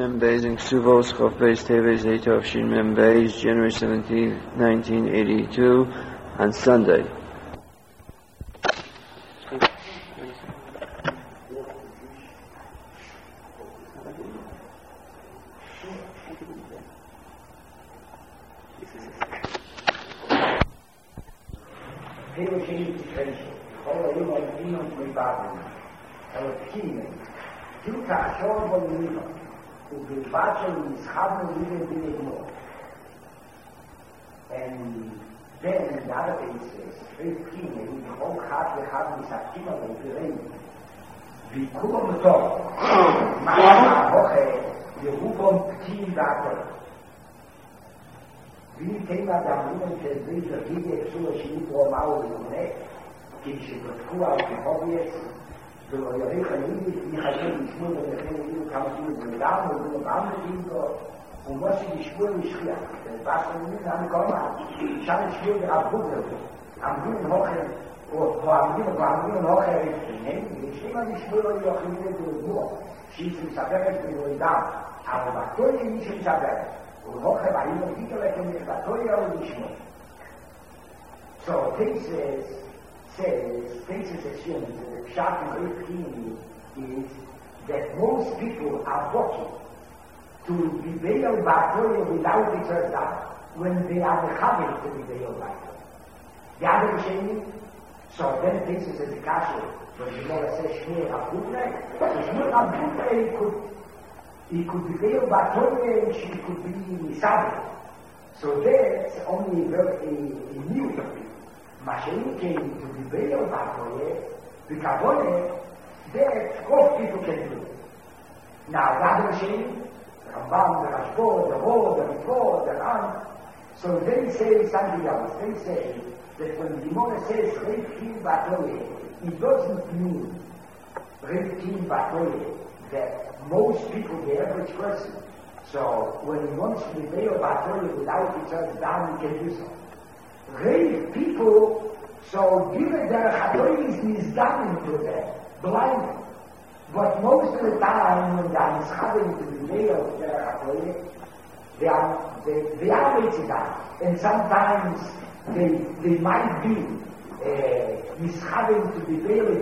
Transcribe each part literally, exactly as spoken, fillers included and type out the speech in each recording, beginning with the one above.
Mem Beis in Ksuvos Chof Beis Teves Eitov Shin Mem Beis, January seventeenth, nineteen eighty-two, on Sunday. And then in the other cases, very keen, and the whole heart will have this activity of the rain. We couldn't talk. My Woche, the Rupon Ptiin Dator. We came at the moment to the bridge of Gideon, so she knew for a mile in the neck. She got two out of the hobbies. The Yoreka needed, we had been smooth and the thing you come to the down, we do a boundary finger. Und was sie die Spur nicht schwer. Was wir nicht haben kommen, ich habe die Spur gehabt, Google. Am Grünen Hoche, wo am Grünen, wo am Grünen Hoche ist, nehmen, ich stimme die Spur, die auch in der Tour. Schießen Saberet, die nur da. Aber Baktorie nicht in Saberet. Und Hoche war immer wieder weg in der Baktorie und die Spur. So, this is, says, this is assumed, the Pshat in Greek Kini is that most people are walking to be veiled by Torah without the church when they are the habit to be veiled by Torah. The other machine, so then this is a discussion when the Lord says Shmuel HaPutre, so Shmuel HaPutre could, he could be veiled by Torah and she could be Sabbath. So that's only a, a, a new thing. Machine came to be veiled by Torah, the Kabbalah, that most people can do. Now, the other machine, Rambam, the Rashbo, the Ho, the Rifo, the Ram. So they say something else. They say that when the Gemara says Reif Kim Batoye, it doesn't mean Reif Kim Batoye, that most people, the average person, so when he wants to be veiled Batoye without the church down, he can do so. Reif people, so given their Chatoye is done into them, blind. But most of the time, when they are mishaving to be veiled, they are, they, they are mitzvah. And sometimes they, they might be uh, mishaving to be veiled,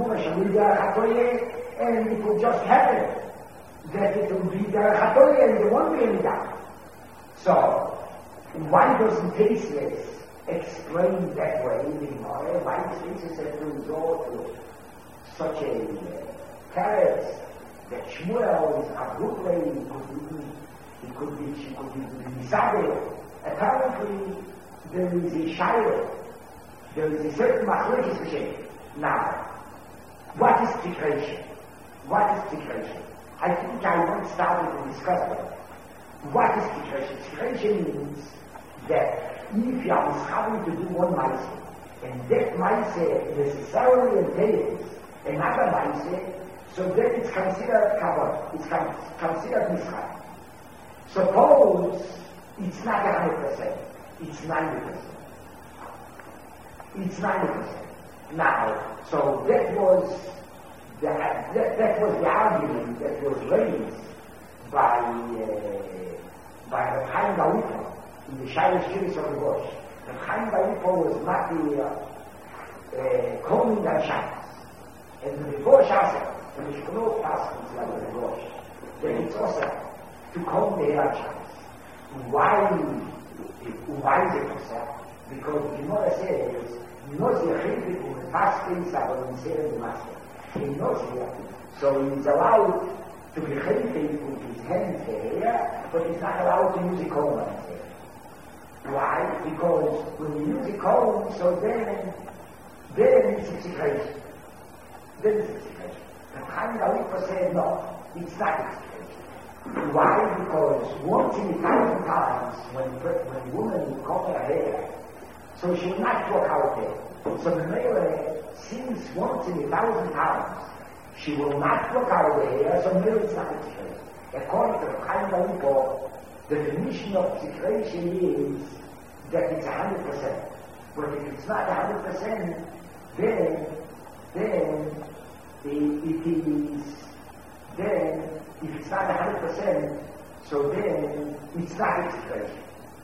and it will just happen that it will be their chatoye and they won't be any doubt. So, why doesn't Tesis explain that way in the Gemara? Why does Tesis have to resort to such a uh, carrots that Shmuel is a good way, he could be, he could be, she could be, be Misabel. Apparently, there is a Shiloh, there is a certain Machlokes Hashem. Now, what is Tikration? What is Tikration? I think I once started to discuss that. What is Tikration? Tikration means that if you are having to do one Maise, and that Maise necessarily entails another Maise, so then it's considered Kabbalah. It's con- considered Mitzvah. Suppose it's not one hundred percent. It's ninety percent. It's ninety percent. Now, so that was the, that, that was the argument that was raised by uh, by the Chaim Galipo in the Shairosh Kiris of the Bosch. The Chaim Galipo was not the uh, Kohen and Shabbos. And the Bosch asked, when you cannot pass into the Bosch, then it's also to come the Erachas. Why, why is it also? Because the Gemara says, knows the Chibik with fast things about the Seder the Master. He knows here, so he's allowed to be Chibik with his hands there, but he's not allowed to use a comb on his hair. Why? Because when you use a comb, so then, then it's a secret. Then it's a secret. The Chaim Galipo said, no, it's not a secret. Why? Because once in a thousand times, when when women comb her hair, so she will not walk out there. So the male, since once in a thousand times, she will not walk out of the hair, so male is not a secret. According to the Chaim Galipo, the definition of secretion is that it's a hundred percent. But if it's not a hundred percent, then, then it, it is, then, if it's not one hundred percent, so then it's not expression.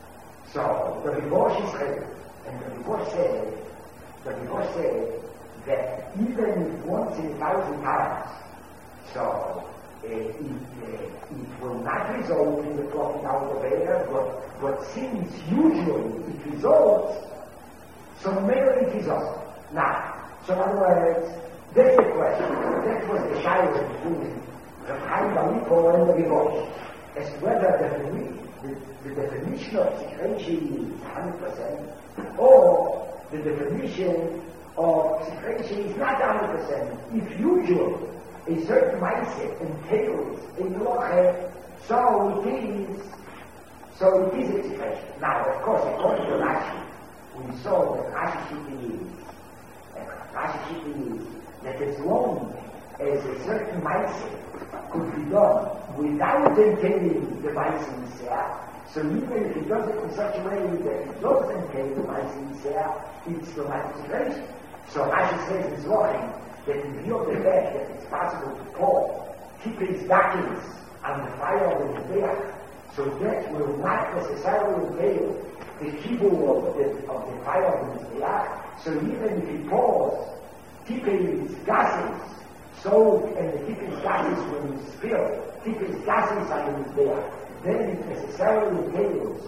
So the divorce is real, and the divorce said, the divorce said that even once in a thousand times, so uh, it, uh, it will not result in the plucking out of air, but, but since usually it results, so maybe it results. Now, so in other words, that's the question. That was the shadow between the Chaim Balikol and the divorce, as to whether the, the, the definition of secretion is one hundred percent, or the definition of secretion is not one hundred percent. If usually a certain mindset entails a loche, so it is, so it is a secretion. Now, of course, according to Rashi, we saw that Rashi is, Rashi is that as long as a certain mindset could be done without entailing the mindset itself, so even if it does it in such a way that it doesn't entail the mindset itself, it's the mindset. So Rashi says in Zohar that in view of the fact that it's possible to pour Kippur's darkness on the fire of the Mizbeach, so that will not necessarily entail the kibul of the, of the fire of the Mizbeach. So even if he pours Kippur's gases, so, and the Kippur's gases when you spill, Kippur's gases on the Mizbeach, then it necessarily entails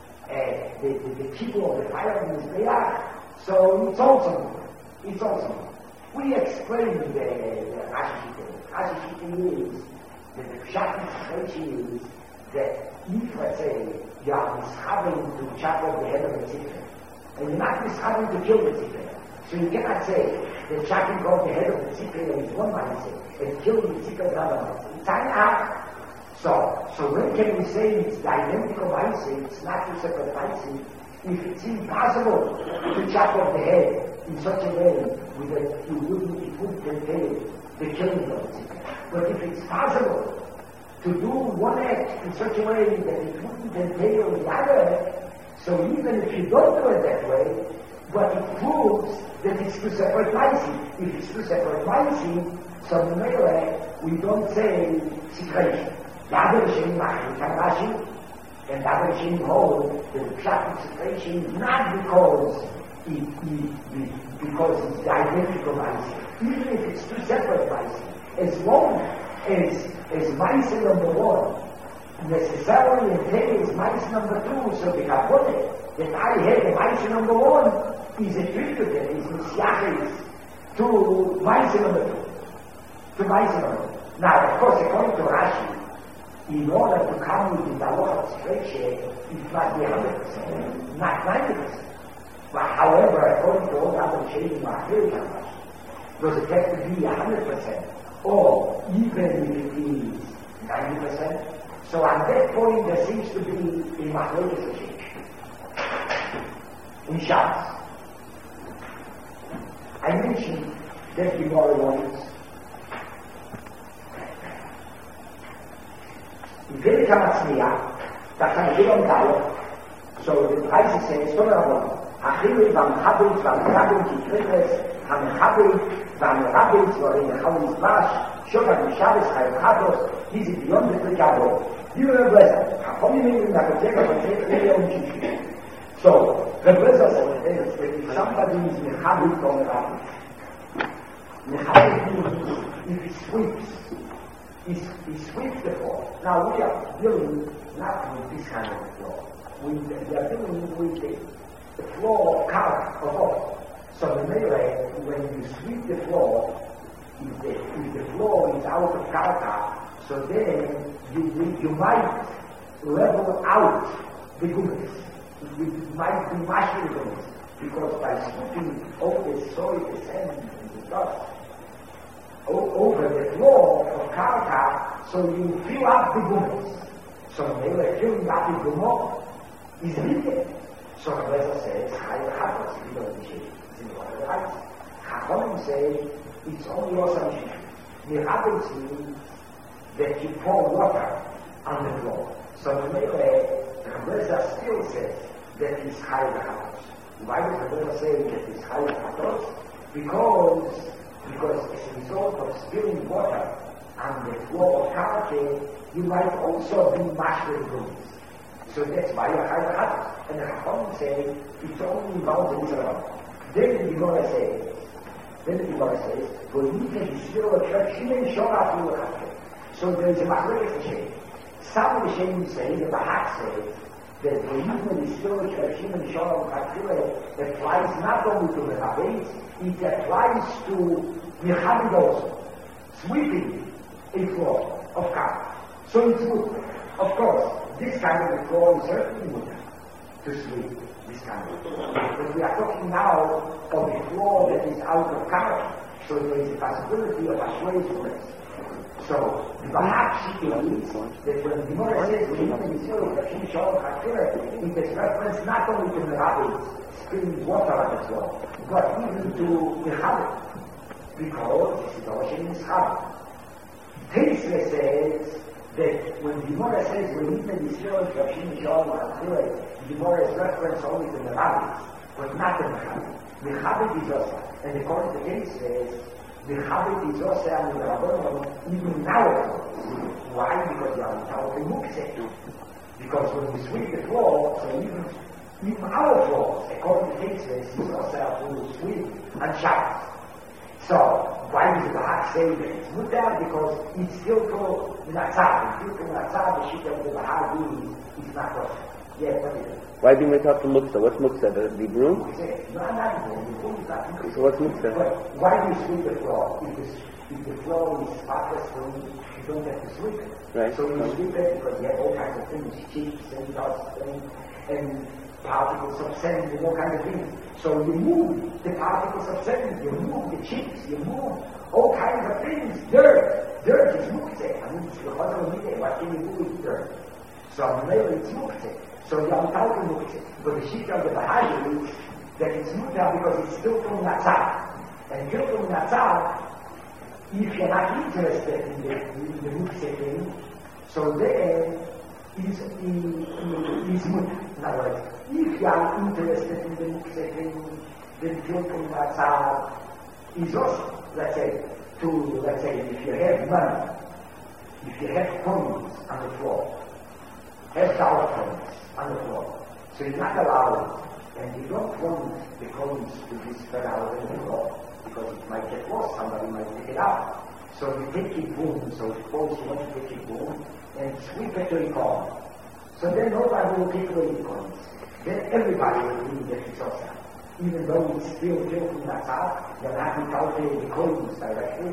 uh, the, the, the kibul of the fire of the Mizbeach. So it's also, it's also. We explain the, the Rashi Shita. Rashi Shita is that the Pshat is that if, let's say, you are mishaving to chop off the head of the tzipah, and you're not mishaving to kill the tzipah, so you cannot say that chopping off the head of the tzipah is one mindset, and killing the tzipah is another mindset. It's not. So, so when can we say it's the identical mindset, it's not two separate mindsets, if it's impossible to chop off the head in such a way that you wouldn't, it wouldn't entail the killing of the tzipah. But if it's possible to do one act in such a way that it wouldn't entail the other act, so even if you don't do it that way, but it proves that it's two separate mindset. If it's two separate mindset, so in Mele, we don't say secretion. The other Shem Machim Rashi, and the other Shem hold that the Pshat of secretion is not because it, it, it, because it's the identical mindset. Even if it's two separate mindset, as long as, as mindset number one necessarily entails mindset number two, so the Kapote that I have a mindset number one is attributed, is Messiah to mindset number two. To mindset number two. Now, of course, according to Rashi, in order to come with the halacha of secretion, it must be one hundred percent, not ninety percent. But however, according to all the other shading material, does it have to be one hundred percent? Or even if it is ninety percent? So at that point, there seems to be a machlokes change. In Shabbos, I mentioned that Gemara once. In Perek HaMatzniah, that Sanhedrin Daled, so the Price says, so now, Achilles v'Mechabes v'Mechabes Yitreches, HaMechabes v'Mechabes v'Mechabes Bash, Shokat Shabbos HaMechabes, this is beyond the Prekabot. You have blessed. Ha'chominim in the Prekabot, Prekabot, Prekabot, Prekabot. So, the Rebbe says that if somebody is Mechabes v'Mechabes, Mechabes means if he sweeps, he sweeps the floor. Now we are dealing not with this kind of floor. We, we are dealing with the, the floor of karka, of earth. So the melee, when you sweep the floor, if the, if the floor is out of karka, so then you, you might level out the goodness. You might be mashing the goodness. Because by sweeping over the soil, the sand, and the dust, over the floor of karka, so you fill up the gumas. So melee filling up the gumot is needed. So the Rebbe says, Chayil Chapos, you don't need it's in the right. Chachonim say, it's only also Mishim. Mirabels means that you pour water on the floor. So the melee, the Rebbe still says that it's Chayil Chapos. Why does the Rebbe say that it's Chayil Chapos? Because Because as a result of spilling water and the flow of character, you might also be master goods. So that's why you have had, and the Chacham say, it's only involved in Israel. Then the Gemara says, then the Gemara says, for you can still attract human shora to the So there is a machlokes Hashem. Some of the Hashem say, the Bahak says, that the human is still attract human shora to the applies not only to the Chavez, it applies to Mechamid also. Sweeping a floor of car. So it's good. Of course, this kind of a floor is certainly good to sweep. This kind of floor. But we are talking now of a floor that is out of character. So there is a possibility of a sway. So the Bahak is that when the Gemara says we even in Israel that she shall have it is reference not only to the rabbis spilling water on the floor, but even to the Chabad. Because this is also in Chabad. Tesla says that when the Gemara says we even in Israel that she shall have the Gemara is reference only to the rabbis, but not to the Chabad. The Chabad is also, and according to Tesla, the habit is also on the Rabbanon, even now. Why? Because you are without a mukse. Because when we sweep the floor, so even, even our floors, according to cases, is also to sweep and shout. So, why does the Bahak say that it's mutar? Because it's still called Natsar. It's still called Natsar, the shit of the Bahak is, is not kosher. Yes, what is it? Why do we talk to Muksa? What's Muksa? The, the broom? No, not the broom. The broom is not Muksa. So what's Muksa? But why do you sweep the floor? If the, if the floor is spotless, you don't have to sweep it. Right. So you sweep it because you have all kinds of things, cheeks and dust and, and particles of sand and all kinds of things. So you move the particles of sand, you move the cheeks, you move all kinds of things. Dirt. Dirt is Muksa. I mean, it's the bottom of it. What can you do with dirt? So maybe it's Muksa. So you are talking mukse. But the sheet of the Bahai is that it's mutar because it's still from Natsar. And still from Natsar, if you're not interested in the, in the mukse thing, so there is, is, is mutar. In other words, if you are interested in the mukse thing, then still from Natsar is also, let's say, to, let's say, if you have money, if you have coins on the floor, have dollar coins on the floor. So you're not allowed, and you don't want the coins to be spread out on the floor, because it might get lost, somebody might pick it up. So you take it boom, so suppose you want to take it boom, and sweep it to the corner. So then nobody will take away the coins. Then everybody will believe that it's also. Even though it's still built from that out, you're not calculating the coins directly,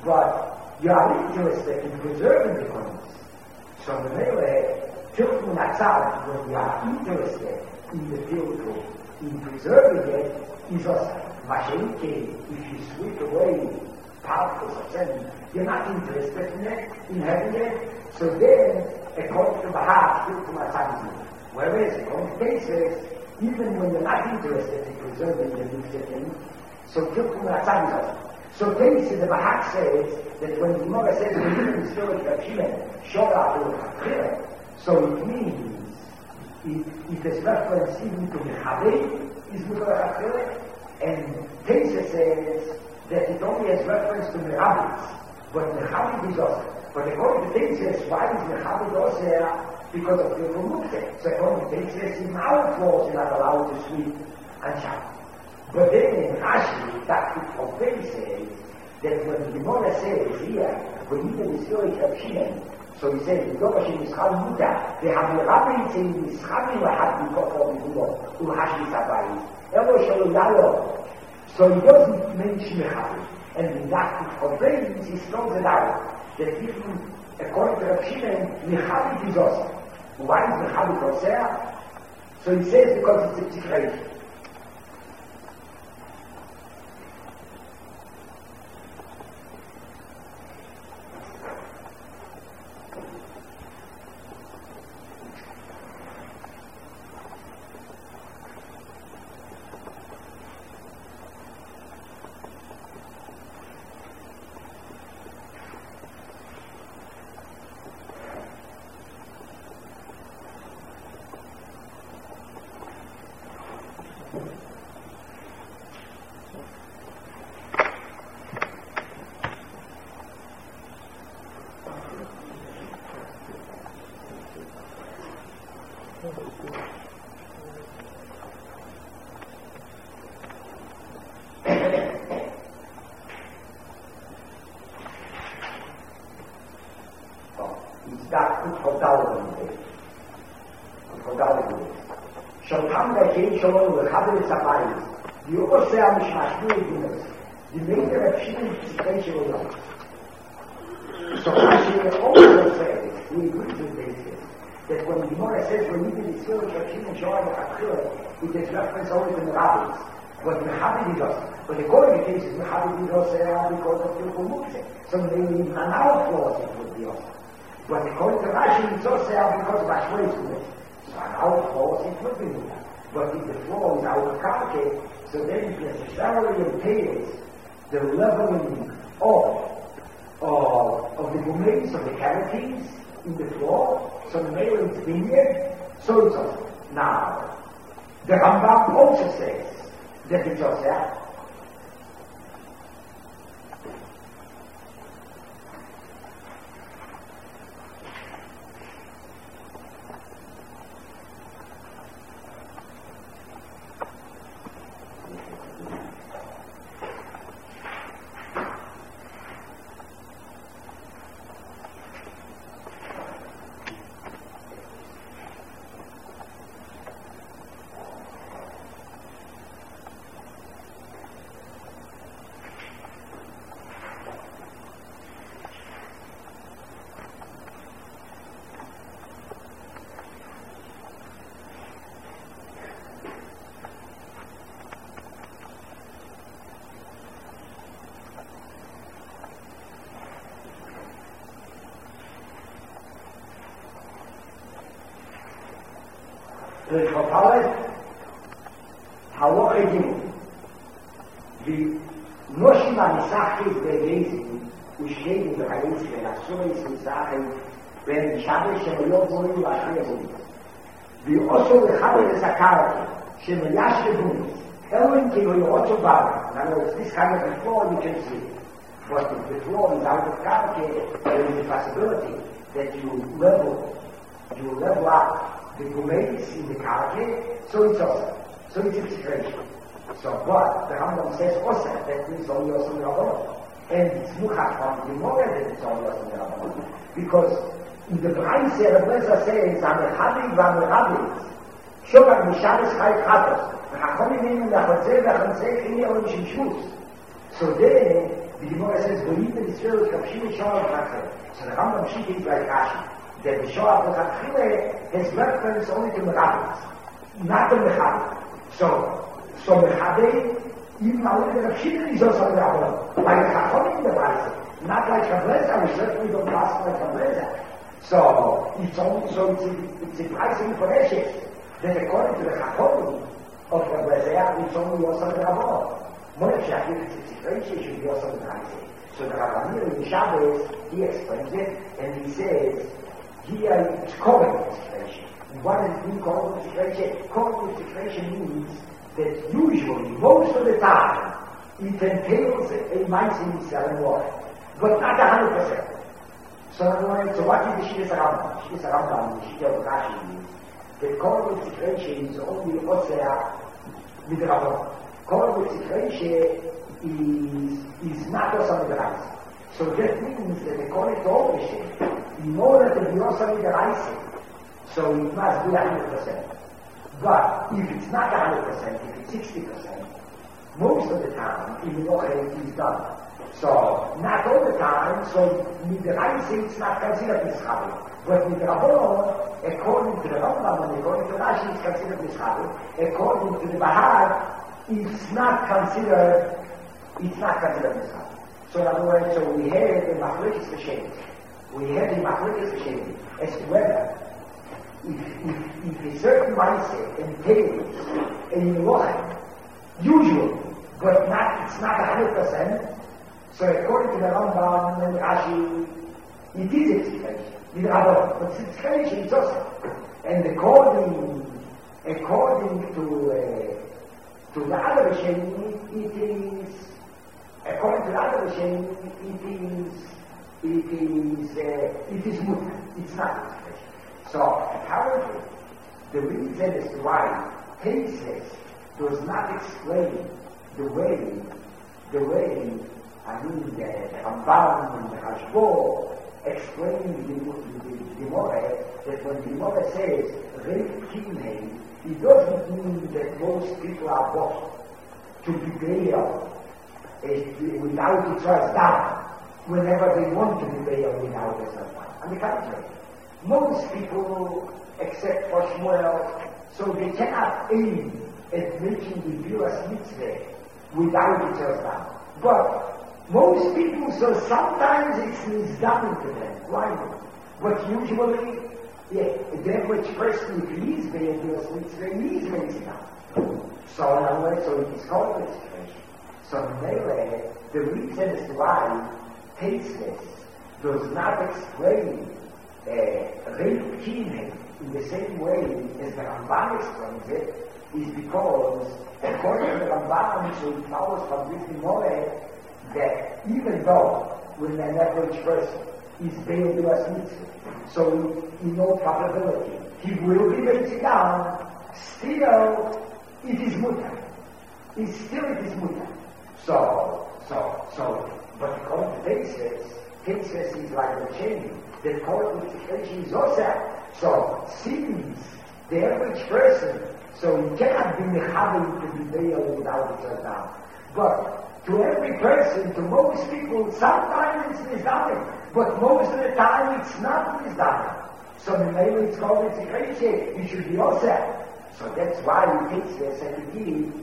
but you are interested in preserving the coins. So the Mele, Tilkum Natsar, when we are interested in the Tilkum, in preserving it, is also Mashenke. If you sweep away particles of sand, you're not interested in it, in having it. So then, according to Bahak, Tilkum Natsar is it. Whereas, according to cases, even when you're not interested in preserving the Tilkum, so Tilkum Natsar is also. So cases, the Bahak says that when the Gemara says, when you can still at Shimon, Shora to so it means, it, it is reference even to the Chavei, is Mutar and Teisa says that it only has reference to the rabbis, but the Chavei is also. But according to Teisa, why is the Chavei also? Because of the Rumukse. So according to Teisa, in our floors you're not allowed to sweep and shout. But then in Rashi, that of Teisa says that when the Gemara says here, when even the story of Shimon, so he says, the Gemara says, Mishchal Muta, they have the rabbi saying, Mishchal Muta, Mishchal Muta, Uhashi Sabai, Elo Shalo Yalo. So he doesn't mention Mishchal. And in that of Teisa, he throws it out, that even according to Rav Shimon, Mishchal is also. Why is Mishchal also? So he says, because it's a secret. dat goed vertrouwen heeft. Goed vertrouwen heeft. Zolang dat geen zo'n we hebben het daarbij is, die oorzaak is maar spelen is, die meter het verschillende situaties wil doen. Zoals je ook zo zegt, hoe je goed doet deze, dat when the Gemara says we need to still have human joy of Achille, it is reference always in the rabbis. But we have it us. But according to cases, we have it us because of the Kumukse. So maybe an outflow it would be us. But according to Rashi, it's also because of Ashway's. So an outflow it would be that. But if the flow is out of Karke, so then it necessarily entails the leveling of, of, of the domains of the cavities in the floor. So the male is vineyard, so it's also. Now, the Rambam also says that it's also that. Durch Verfallen, Halacha Gimel, wie Noshim Amisach ist der Lesen, und steht in der Hadith, wenn er so ist und sagen, wenn Shabbos Shemayot Morim Lashmei Morim, wie Oso Lechaber des Akarati, Shemayash Lebun, Ellen Kilo Yocho Baba, in other words, this kind of floor you can see, but if the floor is out of Karke, there is a possibility that you level, you level up the domains in the Karke, so it's also, so it's a situation. So, but the Rambam says also that it's only also in Rabbanah. And it's Muchach from the Gemara that it's only also in Rabbanah. Because in the Braise, the Rebbe says, Amechadi v'Amechadi, Shobak Misharis Chayt Chatos, v'Chachomim Inu Nachotze v'Chatzeh Chini Olim Shimshus. So then, the Gemara says, believe in the spirit of Shimon Shomar v'Chacheh. So the Rambam Shik is like Rashi. That the Shoah of Chachile has reference only to Merabbis, not to Mechadi. So, so Mechadi, even only the Rashid is also Merabbis. Like Chachomim in the Braise, not like Kableza, we certainly don't pass like Kableza. So, it's only, so it's a, it's a Braise information that according to the Chachomim of Kableza, it's only also Merabbis. Moshe, if it's a situation, it should be also Braise. So the Rabbanir in Shabbos, he explains it, and he says, here it's covenant situation. What does it mean, covenant situation? Covenant situation means that usually, most of the time, it entails a mindset in water, but not a hundred percent. So, so what is the Shidduch Rambam? Shidduch Rambam, the Shidduch of Rashi means that covenant situation is only Osea with the Rabbanah. Covenant situation is, is not also with the Rabbanah. So that means that according to all the shit, in order to be also in the right, so it must be one hundred percent. But if it's not one hundred percent, if it's sixty percent, most of the time, in the Noche is done. So, not all the time, so with the right, it's not considered Mischabi. But with the Rabbanah, according to the Rambam and according to Rashi, it's considered Mischabi. According to the Bahar, it's not considered, it's not considered Mischabi. So in other words, so we have the Machlekes Hashem. We have the Machlekes Hashem as to whether if, if, if a certain mindset entails a Miloch, usually, but not, it's not one hundred percent, so according to the Rambam and Rashi, it is a situation. With Rabbanah, but it's a situation, it's also. And according, according to, uh, to the other Hashem, it is according to the other machine, it is, it is, uh, it is movement. It's not expression. So, apparently, the reason as to why Tesis does not explain the way, the way, I mean, the Rambam and the Hashbo explain the, the, the Gemara, that when the Gemara says, Reif Kinei, it doesn't mean that most people are bought to be bailed without the trust down, whenever they want to be bailed without the trust down. On the contrary, most people, except for Shmuel, so they cannot aim at making the Bilas Mitzvah without the trust down. But most people, so sometimes it's misdone to them. Why not? But usually, yeah, the average person, if he is bailed Bilas Mitzvah, he is misdone. So in other words, so it is called expression. So Mele, the reason as to why Tesis does not explain Reif Kinei in the same way as the Rambam explains it, is because according to the Rambam, so it follows from this Gemara that even though when an average person is bailed Bilas Mitzvah, so in no probability he will be raised down, still it is mutar. It's still it is mutar. So, so, so, but according to Tesis, Tesis is like a chain that qualification is also. So, since the average person, so he cannot be mechaber to be bailed without the trust down. But to every person, to most people, sometimes it's misdone, but most of the time it's not misdone. So maybe it's called execration. You should be also. So that's why he takes this and to give,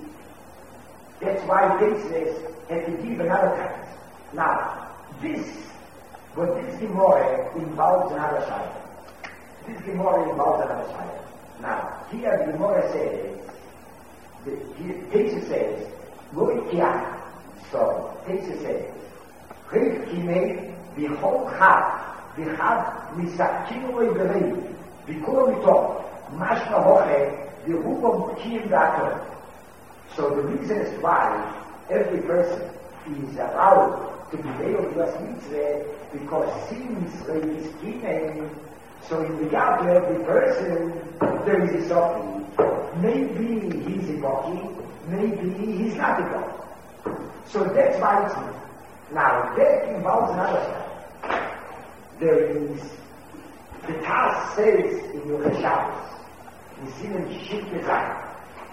that's why he takes this and to give another kind. Now, this, but this Gemara involves another side. This Gemara involves another side. Now, here the Gemara says, the Tesis says, Loikia. So, Tesis says, Reif Kinei, B'chol Chad, B'chad Misakinu Le'berei, B'kol Mito, Mashma Hoche, the Rubam Kim Dator. So the reason is why every person is allowed to be veiled to a mitzvah, because since there is Kinei, so in regard to every person, there is a Sofi. Maybe he's a Goki, maybe he's not a Goki. So that's why it's not. Now that involves another side. There is, the Taz says in your Shabbos, we see them shit design.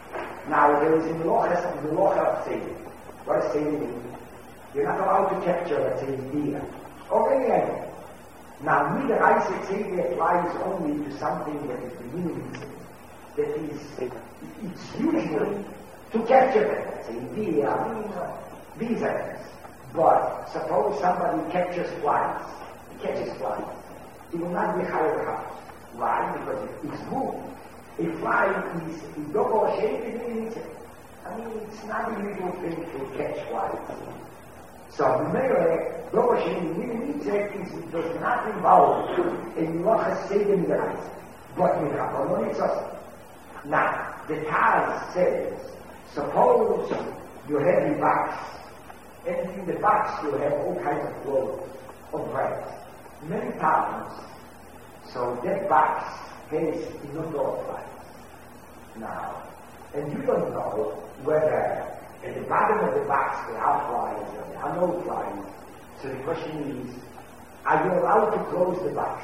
Now there is in the Locha, in the Locha of saying, what is saying? You're not allowed to capture, let's say, deer. Or any animal. Now, neither Isaac Xavier applies only to something that is beginning, that is, it's usually to capture them, let's say, deer, I mean, uh, these animals. But suppose somebody captures flies, he catches flies, he will not be higher house. Why? Because it's moved. A fly is a double shape in insect. I mean, it's not a usual thing to catch flies. So, the mere double shape in an insect is, does not involve a Locha Seder Mirais, but in Rabbanon it's also. Now, the Taz says, suppose you have a box, and in the box you have all kinds of clothes, of bread. Many times, so that box has a number of flies. Now, and you don't know whether at the bottom of the box there are flies or there are no flies. So the question is, are you allowed to close the box?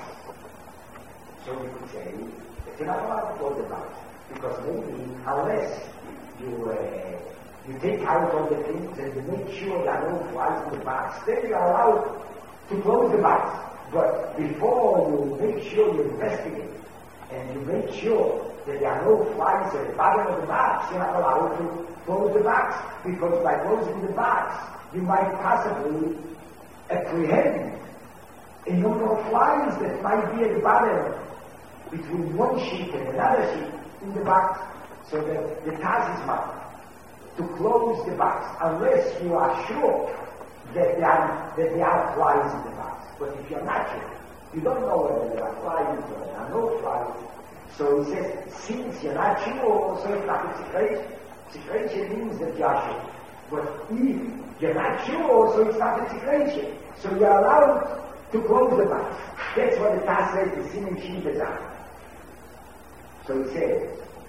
So we could say, that you're not allowed to close the box. Because maybe, unless you uh, you take out all the things and you make sure there are no flies in the box, then you're allowed to close the box. But before you make sure you investigate, and you make sure that there are no flies at the bottom of the box, you're not allowed to close the box, because by closing the box, you might possibly apprehend a number of flies that might be at the bottom, between one sheet and another sheet in the box. So that the task is not to close the box, unless you are sure that there are, that there are flies in the box. But if you're not sure, you don't know whether there are flies or there are no flies. So he says, since you're not sure, so it's not a secret. Secretion means that you are sure. But if you're not sure, so it's not a secretion. So you're allowed to close the box. That's what the Taz says, the sin and sheep is on. So he says,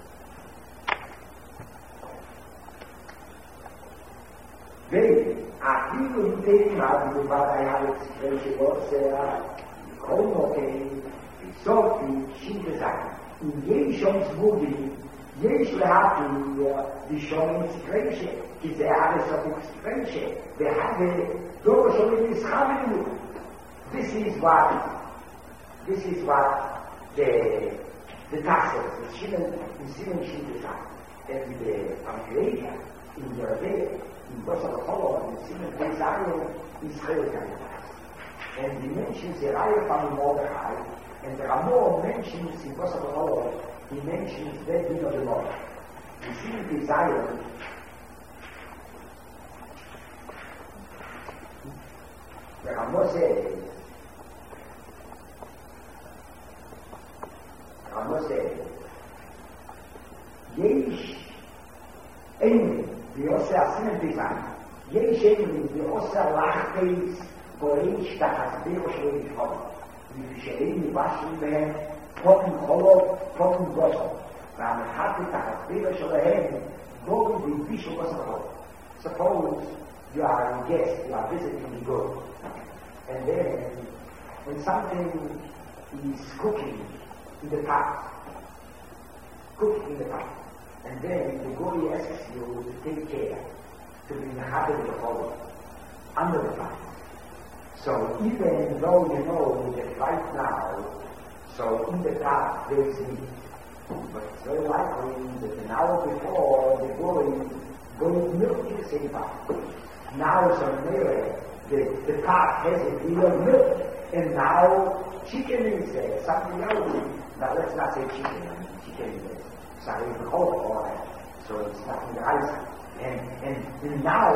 They are even taken out of the Vadayalik situation was Chronoke, Sophie, Shintazak. In Yeshon's movie, Yesh Lahati, the Shon integration, is the Aris of integration. They have the Doroshon is coming. This is what, this is what the, the tassels, the Shimon, the Shimon Shintazak, and the Amphiradia in their day. In Boston Hollow, in Simon Israel, Israel and he mentions the Raya from Mordechai, and there are more mentions in Boston Hollow, he mentions that din of the Lord. In Simon Israel, there are more says, there are more says, Yesh, Ein, ועושה עשינו בזמן, יש אמרים ועושה לחפש בוריש תחסביר שלו לפעול, ופשרים מבשרים בהם פוטן חולות, פוטן גוסו, והמחת תחסביר שלהם גורם והבישו בסחול. Suppose you are a guest, you are visiting the good, and then when something is cooking in the pot, cooking in the pot, and then the Gori asks you to take care, to be in the habit of the whole, under the fire. So even though you know that right now, so in the past there is meat, but it's very likely that an hour before the Gori going milk in the same pot. Now some later, the, the pot has a real milk, and now chicken is there, something else. Now let's not say chicken, I mean chicken is there. Sorry, the whole or so it's not in the ice. And, and and now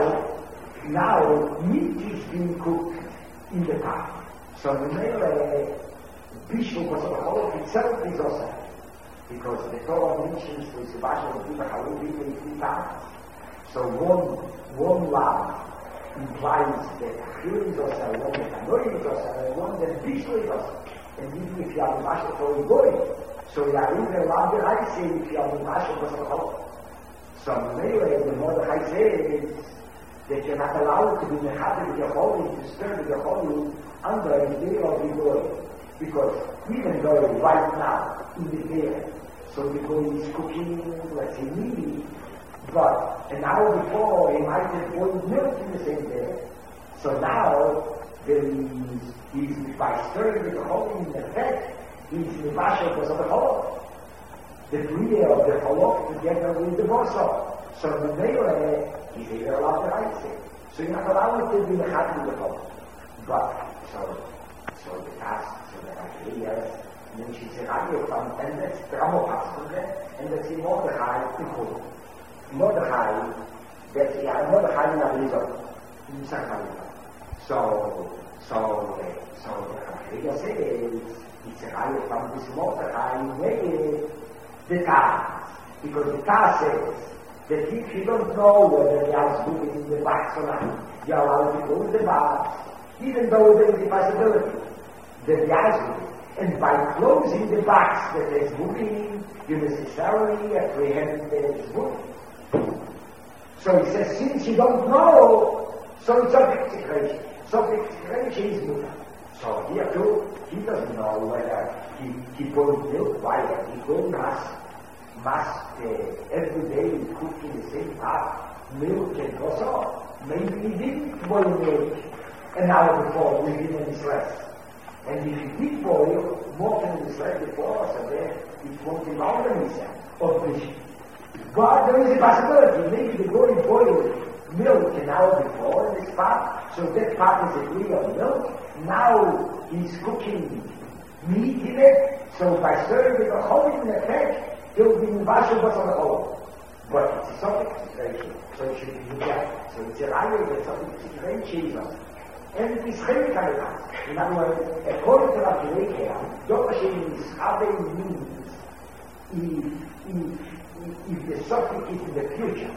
now meat is being cooked in the pot. So the male bishop was the whole itself is also because the Torah mentions the Sebastian of people how we live in three times. So one one lamb implies that here is also one that Hanoi is also and one that bishop is also. And even if you are the Masha Torah going. So you are even allowed to I say if you are the Masha was the whole. So anyway, the Mordechai says that you're not allowed to be in the habit of your holy, to stir with your holy under the day of the glory. Because even though right now, in the day, so the glory is cooking, let's say, meat, but an hour before, he might have boiled milk in the same day. So now, there is, he's by stirring with the holy in effect, he's in the Masha because of the whole. The bria of the halok together with the boso. So the melee is either allowed to write it. So you're not allowed to be the happy with the halok. But, so, so the task, so the Achilles, and then she said, I will come, and that's Dramo and that's in Mordechai, the Kul. Mordechai, that's, yeah, Mordechai in Arizona, in Sacramento. So, so, so the Achilles says, it's a high from this Mordechai, maybe the Taz, because the Taz says that if you don't know whether the house is moving in the box or not, you're allowed to go in the box, even though there is the possibility that the house is moving. And by closing the box that is moving, you necessarily apprehend that it's moving. So he says, since you don't know, so it's subject to creation. Subject to creation is moving. So here too, he doesn't know whether he, he boiled milk, why he boiled mass, mass uh, every day he cooked in the same pot, milk and also. Maybe he didn't boil milk an hour before within any stress. And if he did boil more than the stress before, so then it won't be longer of the but there is a possibility, maybe the boy boiled milk an hour before in this pot, so that pot is a degree of milk. Now he's cooking meat in it, so by stirring it a whole in effect, he'll be mubashir what's on the whole. But it's a subject situation, so it should be rejected. So it's a raya that something is very Jesus. And it is very kind of in other words, according to Rabbi Rekha, Dr. Hashem is having means if, if, if the subject is in the future,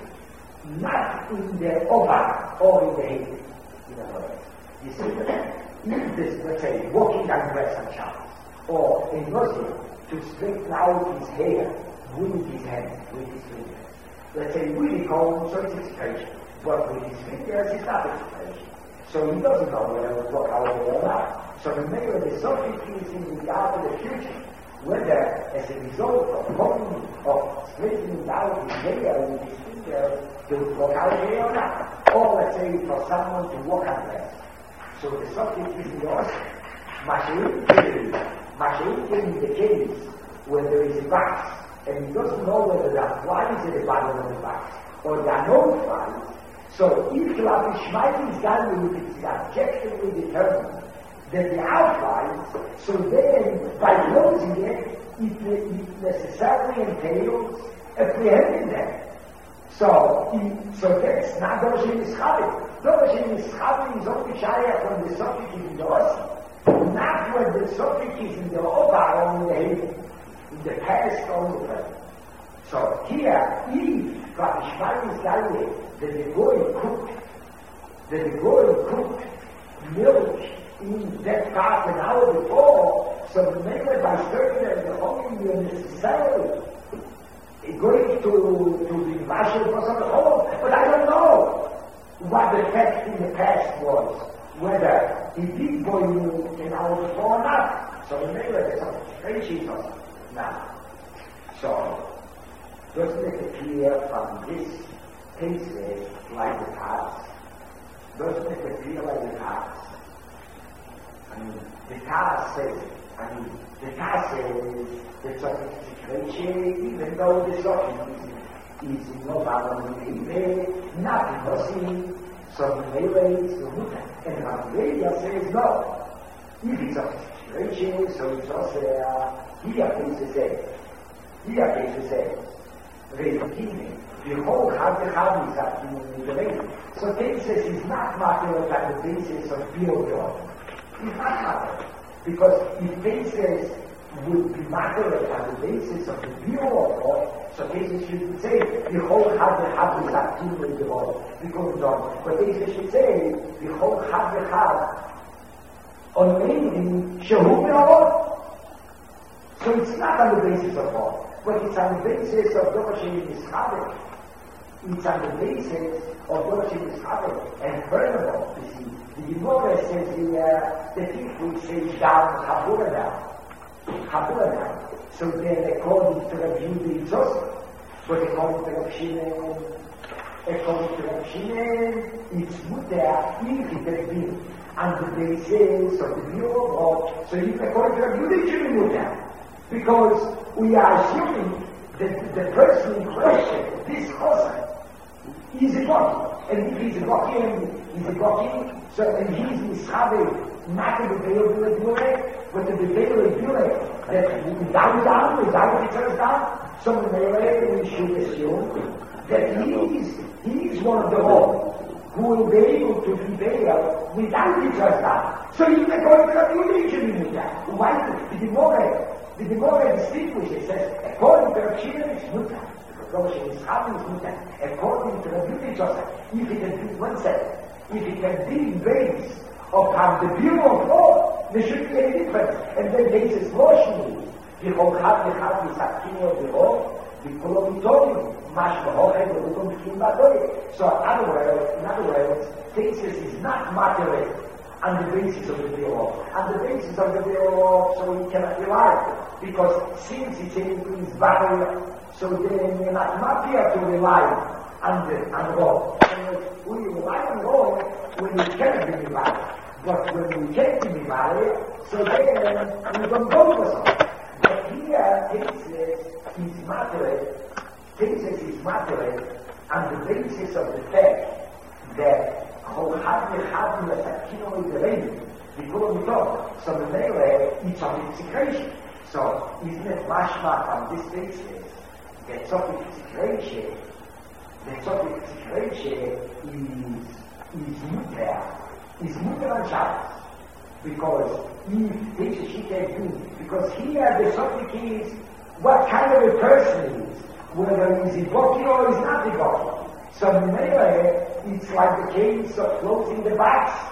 not in the over or in the head. In other words, you see, if this, let's say, walking down Western Shabbos, or a Muslim to straighten out his hair with his hand, with his fingers. Let's say with his comb, so it's expression, but with his fingers it's not expression. So he doesn't know whether it will work out or not. So the matter of the subject is in regard to the future, whether as a result of combing, of straightening out his hair with his fingers, it will work out or not. Or let's say for someone to walk on this. So the subject is yours. Mashiach in the case where there is a box, and he doesn't know whether there are flies at the bottom of the box, or there are no flies. So if you have a Shmaitis Galil, it is objectively determined that there are flies, so then by closing it, it, it necessarily entails apprehending them. So, he, so that's not Doshin Ischavi. Doshin Ischavi is only shaya from the subject in the Osi. Not when the subject is in the Oba or in the Haven, in the past or in the present. So here, if Vashmai is Galway, that the Goy cooked, that the Goy cooked milk in that part an hour before, so remember by stirring it in the home, you're necessarily going to, to be Vashel was on the home, but I don't know what the fact in the past was. Whether he did boil milk an hour before or not. So remember, there's some friendship of now. So, doesn't it appear from this cases like the past? Doesn't it appear like the past? I mean, the past says, I mean, the past says that such a situation, even though the subject is, is no problem in the not in so the Melee is the Mutter. And the Ramaveda says no. If it's a situation, so it's also uh, here cases say, here cases say, Reikine, the whole Hadechad is acting in the Melee. So cases is not material on the basis of pure God. It's not material. Because if cases would be material on the basis of the pure God, so cases should say, the whole Hadechad is acting in the world. Because no, but they should say the whole had the had on meaning Shehu Me'or. So it's not on the basis of God, but it's on the basis of Dorashim Yischaber. It's on the basis of Dorashim Yischaber and furthermore, you see, the Gemara says the uh, the thief will say down Chabura now, Chabura now. So then according to the Judy Joseph, but according to the Shimon. According to Rav Shimon, it's mutter if it has been on the basis of the view of God. So if according to Rav Shimon, it should be mutter. Because we are assuming that the person in question, this person, is a body. And if he's a body, he's a body, so and he's mischaber, not to be able to do it, but to be able to do it, that without down, without it turns down, so we should assume that he is, he is one of the all who will be able to be there without the trust. So you can go to the religion with that. Why? The Gemara, the Gemara distinguishes, says, according to the Shimon it's mutter, because Rosh is having is mutter. According to the beauty trust, if it can be one second, if it can be based upon the view of God, there should be a difference. And then there is Rosh, the whole have the have is acting of the all. People will be talking, much more and will become between that way. So in other words, in other words, thesis is not material on the basis of the Bible. On the basis of the Bible, so we cannot rely. Because since it's an increased barrier, so then we're not material to rely on the on God. And we rely on God when we can't be relying. But when we can't be relying, so then we don't go for something. But here, thesis is material, thesis is material on the basis of the fact that Chochad Nechad L'Sakino is the rain, because we talk, so the Mele, it's on its secretion. So, isn't it mashma on this basis that Sophic secretion, that Sophic secretion is, is mutter, is mutter on Shabbos. Because if this she can do, because here the subject is what kind of a person is, whether he's Iboki or he's not Iboki. So Mele, it's like the case of closing the box.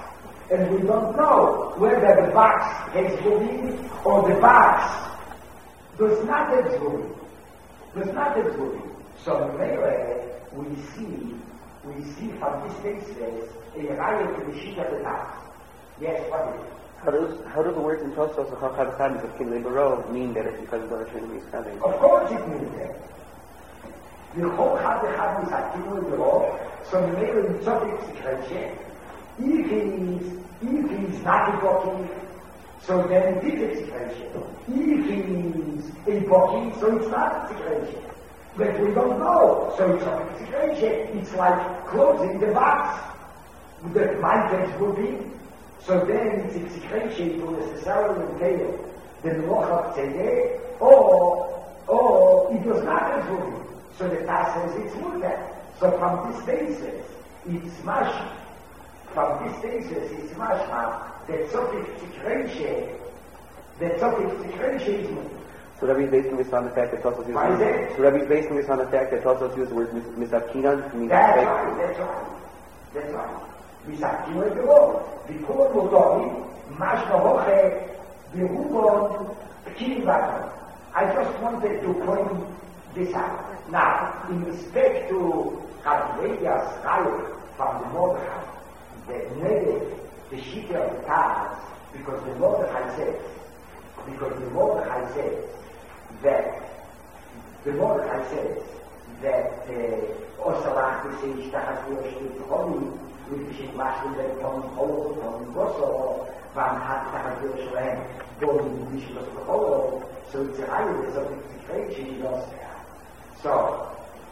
and we don't know whether the box has Zvuvim or the box does not have Zvuvim. Does not have Zvuvim. So there we see, we see from this basis a raya to the sheet of the box. Yes, what is it? How does how do the words in Tosfos of Chacham Chadis of Kim Leibaro mean that it's because of the Shem is coming? Of course it means that. The whole Chad Chad is at Kim Leibaro, so the name of the subject is if he is, if he is not a body, so then it is a secretion. If he is a body, so it's not a secretion. But we don't know, so it's not a secretion. It's like closing the box. The mindset will be. So then it's a secretion to necessarily entail the Melach of Tzedek, or, or it does not include. So the Taz says it's Mutter. So from this basis, it's Mash. From this basis, it's Mashma that such secretion, that such secretion is Mutter. So Rabbi's basing this on the fact that Tosfos uses Why is it? So Rabbi's basing this on the fact that Tosfos uses the word Misakinan to mean That's respect. right, that's right. That's right. Misakinu et Gevor. Because Motori, Mashma Hoche, Berubon, Kiribaton. I just wanted to point this out. Now, in respect to Chadvedia's style from the Mordechai, the negative, the Shita of the Taz, because the Mordechai says, because the Mordechai says that, the Mordechai says that Osalach is a Shtachat Holy, with the Shit Mashma that comes over from Gosso, Van Hat Shtachat Yerushalayim, going to the Shit of the Holo, so it's a higher of the creation lost there. So,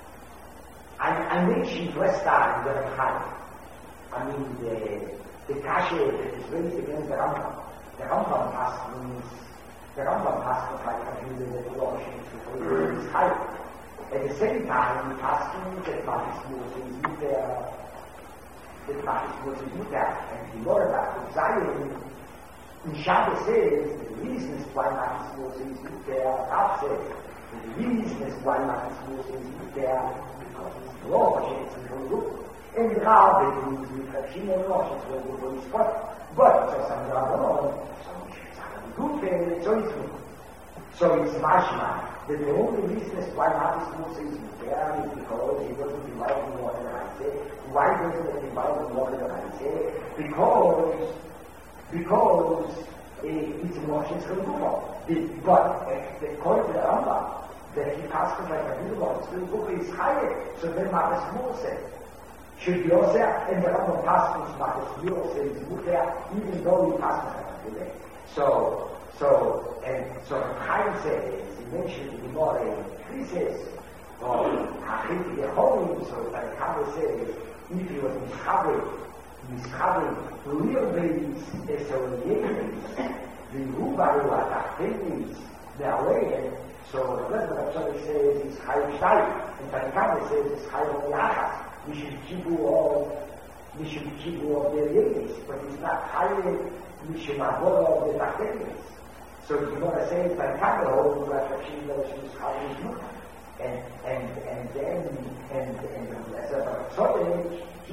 I, I mentioned last time the Rechai. I mean, the, the Kasha that is raised against the Rambam. The Rambam has means, the Rambam has like a view that the Lord is high. At the same time, the Paskin that Matis is not there, that Matis is not there, and the Lord of Zion, in Shabbos says, the reasons why Matis is not there, Rav says, the reasons why Matis is not there, because it's the Lord, it's in the look. And Rav, it means with Hashim and Rosh, it's where we go spot. But, so some Rav, so it's good thing, so it's good. So it's Mashma, that the only reason why Matis is not there is because he doesn't divide in water than I say. Why doesn't he divide in water than I say? Because, because uh, it's a Moshe's Chilukah. But uh, according to the Rambam, that he passed like a Chilukah, Chilukah is higher, so then Matis Moshe should be also, and the Rambam passes Matis Moshe is Mutter, even though he passes like a Chilukah. So, so, and so Chaim says, he mentioned the Gemara in Krisis, or Achim Yeholim, so the Kabbalah says, if he was Mischaber, Mischaber, real babies, Esaulianis, the Rubaru Atachtenis, the Alein, so the Rebbe of Tzaddik says it's Chaim Shtayim, and the Kabbalah says it's Chaim Yachas. We should keep all, we should keep all their babies, but it's not Chaim, we should not all of the Atachtenis. So the Gemara says by Kabbalah, that Hashem knows his Chaim and and and then and and as a Tzaddik, he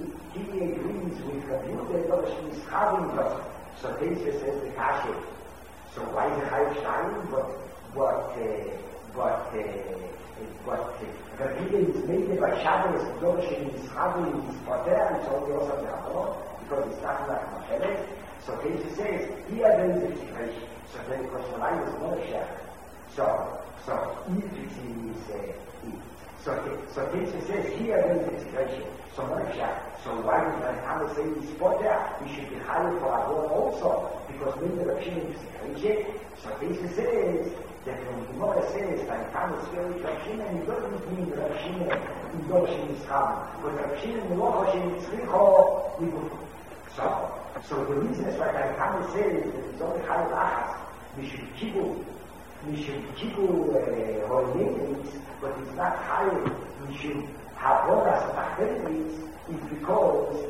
he agrees with the view that Hashem is having us. So Teisha says the Kasha. So why the Chaim Shtayim? But but uh, but uh, but the Rebbe is made by Shabbos. Hashem is having his father. It's only also the Kabbalah because it's not like Mashiach. So Teisha says here there is a situation. So then, because the line is not a share. So, so if it is, uh, it. So, so this says here there is a situation. So not a share. So why would I have to say this spot there? We should be higher for our own also, because maybe the Rav is a situation. So this says that when the Gemara says that Tam is very Rav Shimon, it doesn't mean that Rav Shimon in Doshim is Chama. But Rav Shimon in Loch Hashem is Tzricho, we would. So, so the reason is why the Tam says that it's only higher Achas. We should keep we should keep holiness, but it's not higher. We should have horas of activities, is because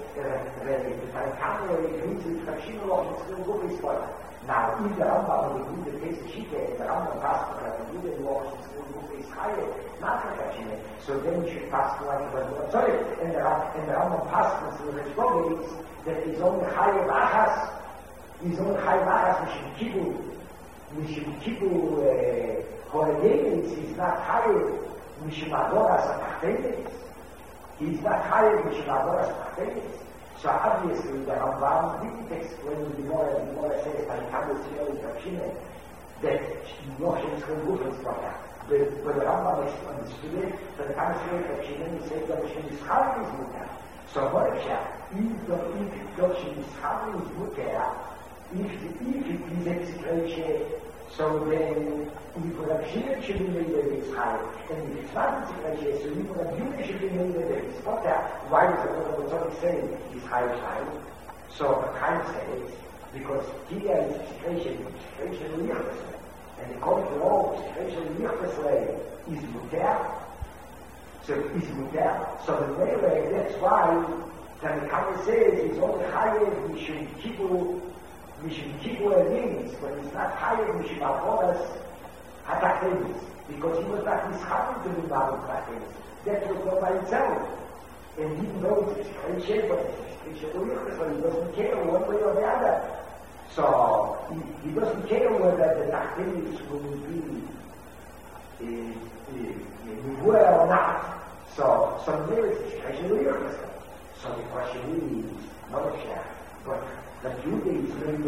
the Tanakh agrees with Hashem Loch, it's still good is what. Now, if the Rambam will do the case of Shita, the Rambam passes that the good Loch is still good is higher, not Rakashine. So then you should pass to like the sorry, and the and the Rambam passes to the Shkovics that is only higher Achas, is only higher Achas, we should kibu, we should kibu Horegenis, is not higher, we should Adoras Atachtenis. He's not higher, we should Adoras Atachtenis. So obviously the Rambam didn't explain the more and more says that Kabul Tzil is Rakashine, that Moshe is going to do it. But the Rambam understood it, that the Kabbalah of Shimon says that Hashem is Chavi is Mutter. So Mordechai, if the if Hashem is Chavi is Mutter, if if it is execution, so then if the Hashem should be made as Chavi, and if it's not execution, so if the Hashem should be made as Mutter, why does the Torah say is Chavi Chavi? So the Chaim says, because here is execution, execution is and according to all, especially Yichveslay is Mutter, so is Mutter. So the way, that's why the Mekabel says it's only higher, we should keep we should keep our names. When it's not higher, we should avoid us Hatachenis, because he was not mishappen to the Bible Hatachenis. That was not by itself. And even though it's a shape, but it's a Yichveslay, he doesn't care one way or the other. So, he, he doesn't care whether the Tachtenis will be Nivua or not. So, some lyrics is actually lyrics. So the question is, Moshe, but the Judaism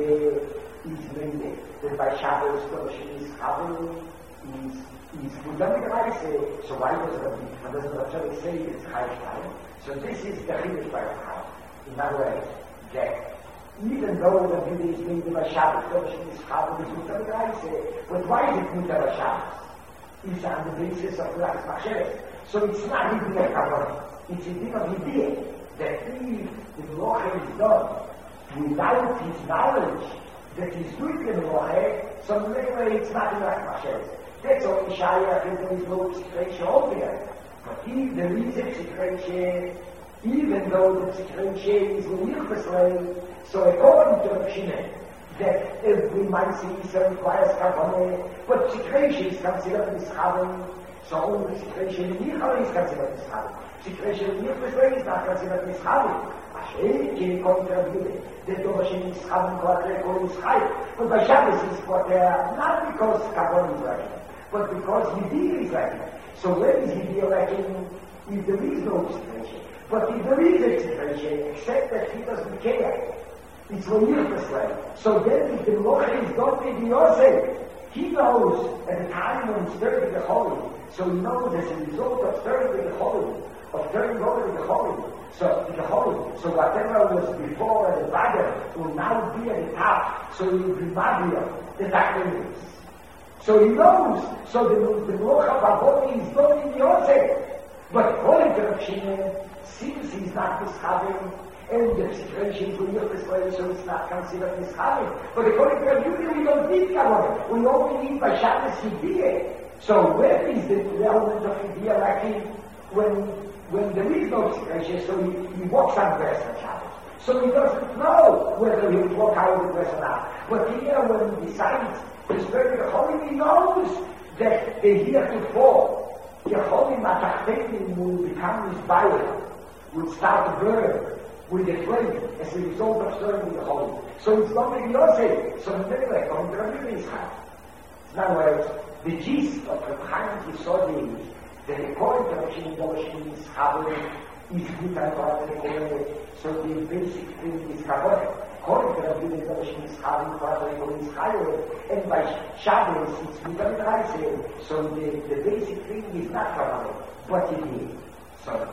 is made that by Shabbos, Koshim is Chavim, is, is Kudamik. So why does the, does the Torah say it's Chayshayim? So this is the Chiddush by Chayim. In other words, that even though the Judaism is made by Shabbos, Koshim is Chavim, is Kudamik. But why is it Kudamik by Shabbos? It's on the basis of Lachs Machshev. So it's not Hidiyah Kabbalah. It's a thing of Hidiyah. That if the Melacha is done without his knowledge that he's doing the Melacha, so anyway it's not in Lachs Machshev. That's all Yeshaya, if there is no situation altogether. But if there is a situation, even though the situation is in Yichveslay, so according to the Shimon, that every Maisi requires Kavaneh, but situation is considered Mischavim, so only the situation in Yichar is considered Mischavim. Situation in Yichar is not considered Mischavim. Hashem can contribute that the Hashem is Mischavim Quatre or Mischavim. But by Shabbos is Quatre, not because Kavaneh is lacking, but because Yidiyah is lacking. So where is Yidiyah lacking if there is no situation? But if there is a situation, except that he doesn't care, it's for Yichveslay. So then if the Melacha is done with Yosef, he knows at the time when he's stirring the Holy, so he knows as a result of stirring the Holy, of turning over the Holy, so the Holy, so whatever was before at the bottom will now be at the top, so he will be Magia, the Tachtenis. So he knows, so the, the Melacha Bavoni is done in Yosef. But according to Rav Shimon, since he's not Mischavim, and the situation for Yichveslay, so it's not considered Mischavim. But according to Rav Yudin, we don't need Kavanah. We only need by Shabbos Hidiyah. So where is the, the element of Hidiyah lacking when, when there is no situation, so he, he walks on dress on Shabbos. So he doesn't know whether he will walk out of the dress or not. But here, when he decides to stir the Holy, he knows that they're here to fall. The Holy Matachtenim will become his body, will start to burn with the flame as a result of stirring the Holy. So it's not like Yosef. So anyway, according to Rabbi Yitzchak. In other words, the gist of the Chaim Yisodi is that according to Hashem Doshim is Chavod, is good and Kavod, so the basic thing is Kavod. According to Rabbi Doshim is Chavod, Kavod is Chayot, and by Shabbos it's good and Kavod. So the, the basic thing is not Kavod, but it is. So,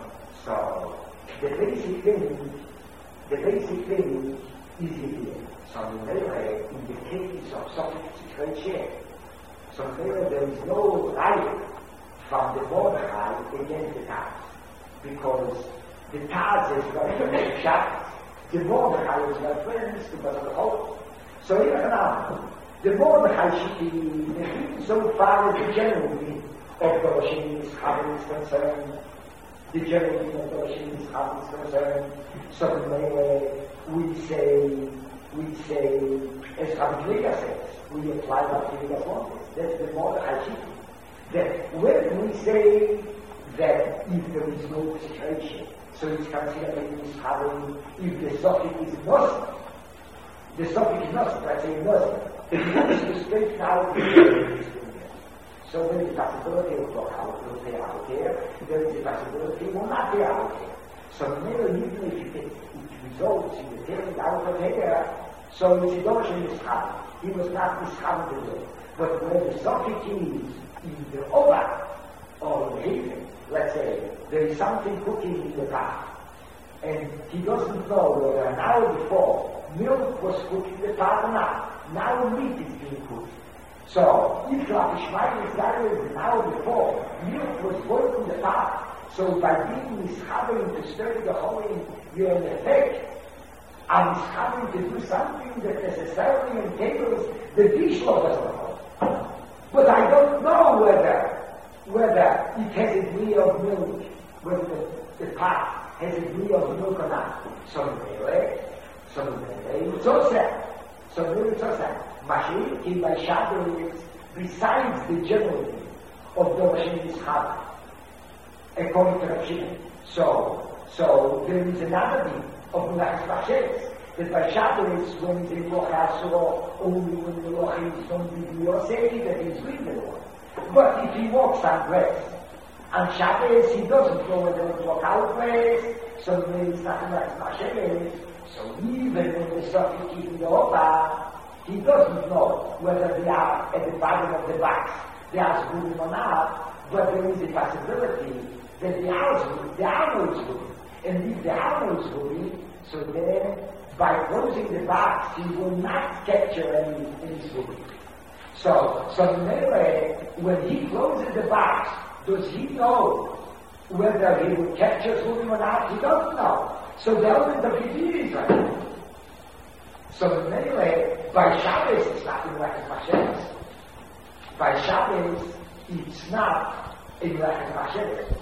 so the basic thing, the basic thing is here. So anyway, in the case of such a situation, so there, there is no right from the Mordechai against the Taz, because the Taz is going to make Shabbos. The Mordechai is not friends because of the Holy. So here now, the Mordechai should be so far as the general meaning of the Roshim is having is concerned. The general meaning of the Roshim is having is concerned. So uh, we say, we say, as Rabbi Yehuda says, we apply what Yehuda wanted. That's the Mordechai Shiki. that when we say that if there is no situation, so it's considered that it is having, if the subject is Muslim, the subject is Muslim, let's say Muslim, if he wants to straighten out the finger, so there is a possibility of what out will pay out here, there is a possibility it will not pay out here. So never even if you get it results in the taking out of here, so it's a notion is having. He was not mishaving the way. But where the subject is in the over or in haven, let's say, there is something cooking in the pot, and he doesn't know whether an hour before milk was cooked in the pot or not. Now meat is being cooked. So, if Ishmael is gathered an hour before, milk was boiled in the pot. So by being mishaving to stir the whole, you're in effect, and mishaving to do something that necessarily entails the dishwasher doesn't know. But I don't know whether whether it has a degree of milk, whether the, the pot has a degree of milk or not. Some may some may it's also, some may it's also. Mashiach by Shabbos, besides the general of the Mashiach Chab, according to Rav Shimon. So, so there is another thing of Melachas Mashiach, that by Shabbos, when the Loch Asur, only when the Loch is don't be Yosei, that he's doing the Lord. But if he walks on grass, on Shabbos he doesn't know whether to walk out grass, so there is nothing like Mashiach. So even when the subject is in the Opa, he doesn't know whether they are at the bottom of the box, they are moving or not, but there is a possibility that the house, the armor is moving. And if the armor is moving, so then by closing the box, he will not capture any, any moving. So, so anyway, when he closes the box, does he know whether he will capture moving or not? He doesn't know. So the element of his is right. So anyway, by Shabbos it's not in Melachas Mashiach. By Shabbos it's not in Melachas Mashiach.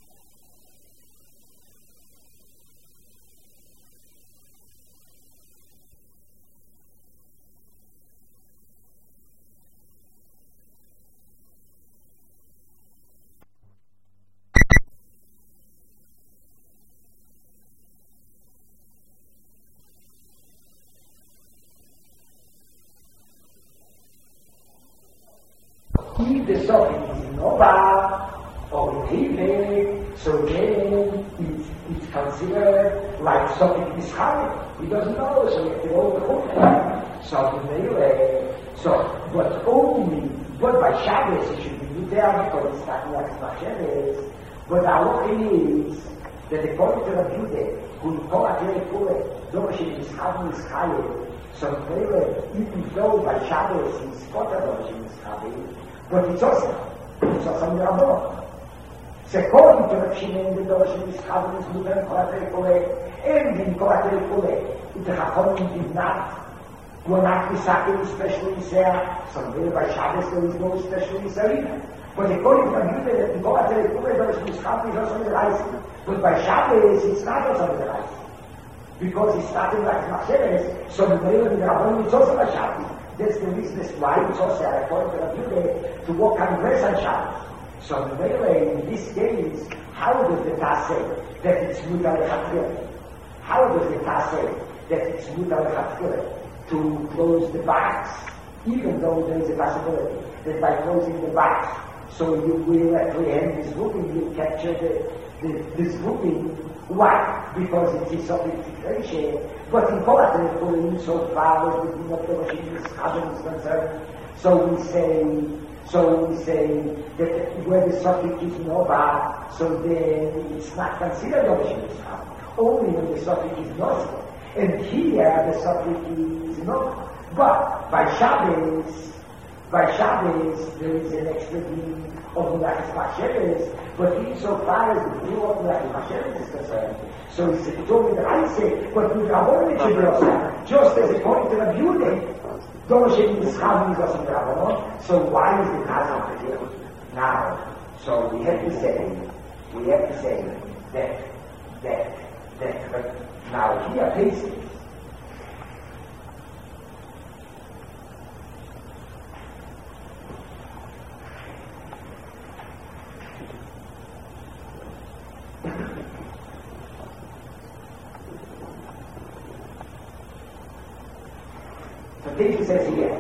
If the subject is in Nova or in Heve, so then it's, it's considered like subject is having. He doesn't know, so you have to go the whole thing. So anyway, so, but only, but by Shabbos it should be there because it's not like Shabbos. But our thing is that according to the Judah, who call it very cool, though she is having is higher. So anyway, even though by Shabbos he's got a though she is having, but it's also, it's also in the Rabbah. So according to Rav Shimon, the Doshim is having his mother in Kolatei Kolei, and in Kolatei Kolei, the Chachamim did not, were not Misakim, especially in Seah. Someday by Shabbos there is no special Yisrael. But according to Rav Shimon, that in Kolatei Kolei, the Doshim is having also in the Reis. But by Shabbos, it's not also in the Reis. Because it's not in like Masheres, so the Mele in the Rabbah, it's also by Shabbos. That's the reason why it's also according to Rav to walk on grass on Shabbos. So the Mele in this case, how does the Taz say that it's Mutar Lechatchila? How does the Taz say that it's Mutar Lechatchila to close the box, even though there is a possibility that by closing the box, so you will apprehend this moving, you capture the, the, this moving. Why? Because it is sophistication. But in Kolatei, so far as the thing of the machine is concerned, so we say, so we say that where the subject is Nova, so then it's not considered a machine is only when the subject is Nova. And here the subject is Nova. But by Shabbos, by Shabbos there is an extra thing of Melachas Mashiach, but insofar as the view of Melachas Mashiach is concerned, so it's a told that I say, but with Rabbanon Shebrosa, just as according to the view that Doshim is having us in Rabbanon, so why is the Taz here? Now, so we have to say, we have to say that, that, that, but now here places, Taisa says here,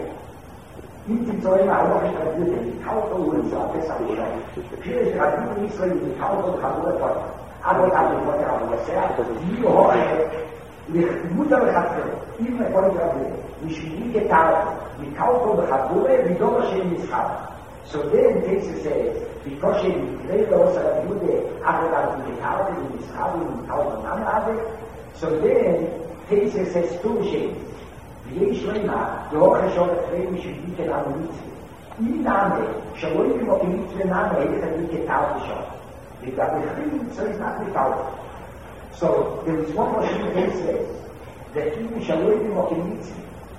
Inti Tzoyim HaRosh HaGude, Mikauto Ulitzah, Pesach Shem, Pirish HaGude Yisrael, Mikauto Chabure Toya, Abo Tabu Toya, Abo Yasea, Yiyu Hoche, Lichmuta Lechatzer, Im Lekoi Gravure, Mishmini Getal, Mikauto Lechabure, Vidova Shem Yitzchak. So then Taisa says, because she declared the Osa HaGude, Abo Tabu Getal, Yitzchak, Mikauto Namade, so then Taisa says two things. ויש למה, דאוכל שור אחרי משביט אל המיצה. אי נעמה, שרואים כמו כמיצה נעמה, איך אני כתאו לשור. ובכלים צריך not without. So, there is one more thing that says, that even שרואים כמו כמיצה,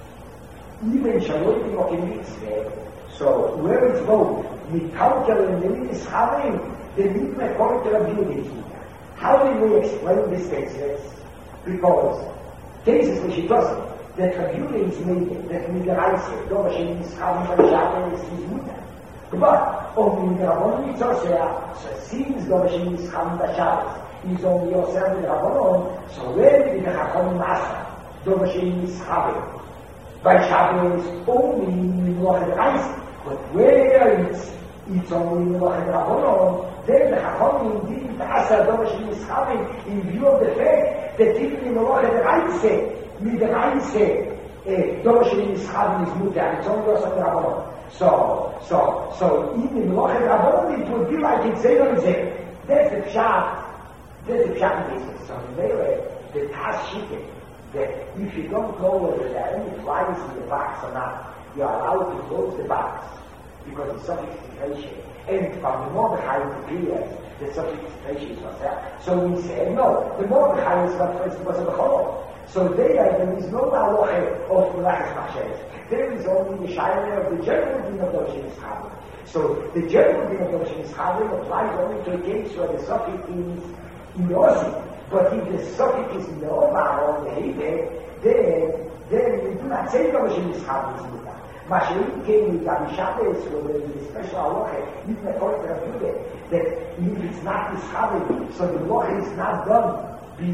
even שרואים כמו כמיצה, so, where it's both, מקלקל ומלים מסחרים, they need to according to the beauty. How do we explain this text? Because, cases which it doesn't, that the beauty is made, that made the rice, though she is having a shadow, is his mother. But, only the Rabbanon is also, so since though she is having a shadow, is only yourself the Rabbanon, so where did the Rabbanon master, though she is having? By shadow is only in the rice, but where it's, it's only in the Rabbanon, then the Rabbanon didn't answer though she is having, in view of the fact that even in the rice, mit der Einse, eh, Doshim is having his mutter, and it's only also the Rabbanon. So, so, so, even in Loche Rabbanon, it would be like it's there and there. That's the Pshat, that's the Pshat business. So, anyway, the task sheet, that if you don't know whether there are any flies in the box or not, you are allowed to close the box, because it's subject to situation. And from the Mordechai it appears that subject to situation is not there. So we say, no, the Mordechai is not first, it was a Bechol. So there, there is no halacha of Melachas Machsheres. There is only the Shaila of the general din of Doshim Yischaber. So the general din of Doshim Yischaber applies only to a case where the suffix is in the Osi. But if the suffix is in the Ova or the Hebe, then, then we do not say Doshim Yischaber is Muta. Mashiach came with Rabbi Shabbos, where there is a special halacha, even according to Rabbi, that if it's not Yischaber, so the halacha is not done.